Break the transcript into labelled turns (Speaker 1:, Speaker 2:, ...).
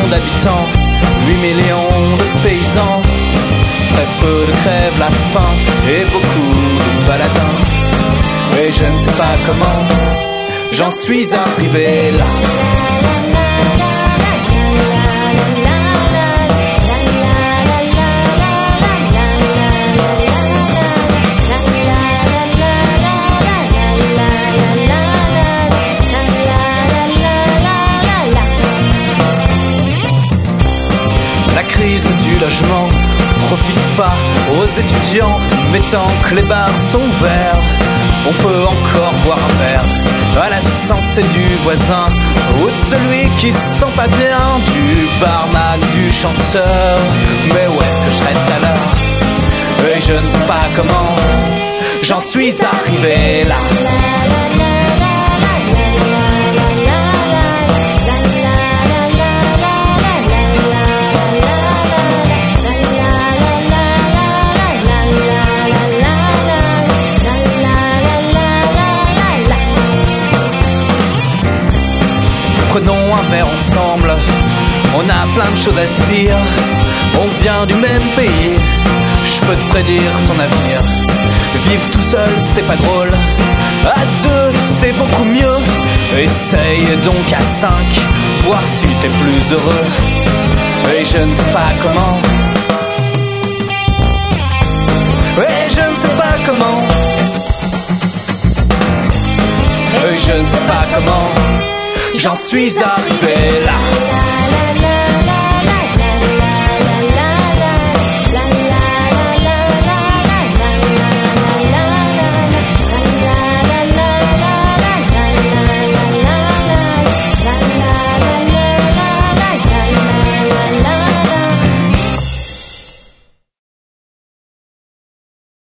Speaker 1: d'habitants, 8 millions de paysans, très peu de crèves, la faim et beaucoup de baladins. Et je ne sais pas comment j'en suis arrivé là. La crise du logement profite pas aux étudiants, mais tant que les bars sont ouverts, on peut encore boire un verre à la santé du voisin ou de celui qui se sent pas bien, du barman, du chanteur. Mais où est-ce que je serai tout à l'heure? Et je ne sais pas comment j'en suis arrivé là. Prenons un verre ensemble, on a plein de choses à se dire. On vient du même pays, je peux te prédire ton avenir. Vivre tout seul, c'est pas drôle, à deux, c'est beaucoup mieux. Essaye donc à 5, voir si t'es plus heureux. Et je ne sais pas comment, et je ne sais pas comment, et je ne sais pas comment j'en suis arrivé là.